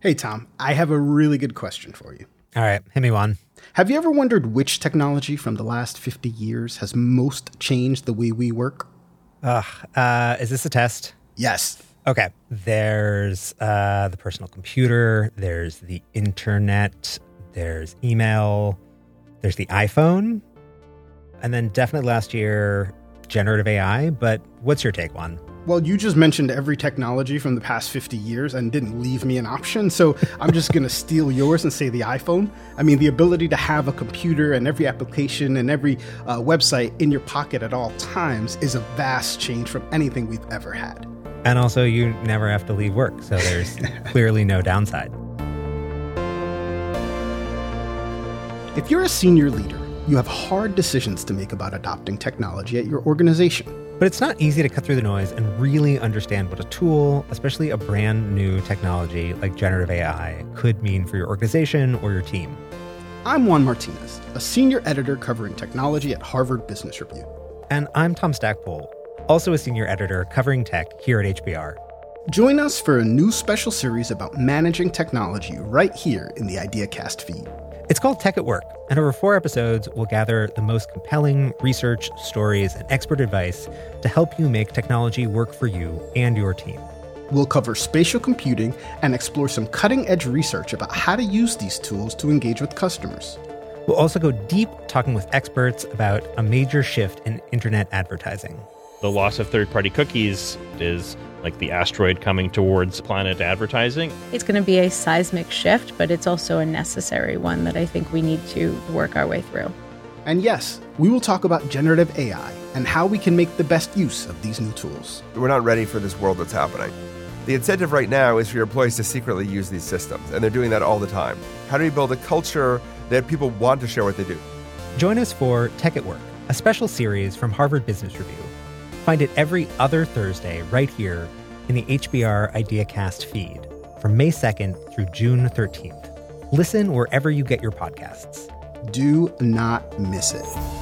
Hey, Tom, I have a really good question for you. All right, hit me one. Have you ever wondered which technology from the last 50 years has most changed the way we work? Is this a test? Yes. Okay. There's the personal computer. There's the internet. There's email. There's the iPhone. And then definitely last year, generative AI. But what's your take, Juan? Well, you just mentioned every technology from the past 50 years and didn't leave me an option, so I'm just going to steal yours and say the iPhone. I mean, the ability to have a computer and every application and every website in your pocket at all times is a vast change from anything we've ever had. And also, you never have to leave work, so there's clearly no downside. If you're a senior leader, you have hard decisions to make about adopting technology at your organization. But it's not easy to cut through the noise and really understand what a tool, especially a brand new technology like generative AI, could mean for your organization or your team. I'm Juan Martinez, a senior editor covering technology at Harvard Business Review. And I'm Tom Stackpole, also a senior editor covering tech here at HBR. Join us for a new special series about managing technology right here in the IdeaCast feed. It's called Tech at Work, and over 4 episodes, we'll gather the most compelling research, stories, and expert advice to help you make technology work for you and your team. We'll cover spatial computing and explore some cutting-edge research about how to use these tools to engage with customers. We'll also go deep talking with experts about a major shift in internet advertising. The loss of third-party cookies is like the asteroid coming towards planet advertising. It's going to be a seismic shift, but it's also a necessary one that I think we need to work our way through. And yes, we will talk about generative AI and how we can make the best use of these new tools. We're not ready for this world that's happening. The incentive right now is for your employees to secretly use these systems, and they're doing that all the time. How do we build a culture that people want to share what they do? Join us for Tech at Work, a special series from Harvard Business Review. Find it every other Thursday right here in the HBR IdeaCast feed from May 2nd through June 13th. Listen wherever you get your podcasts. Do not miss it.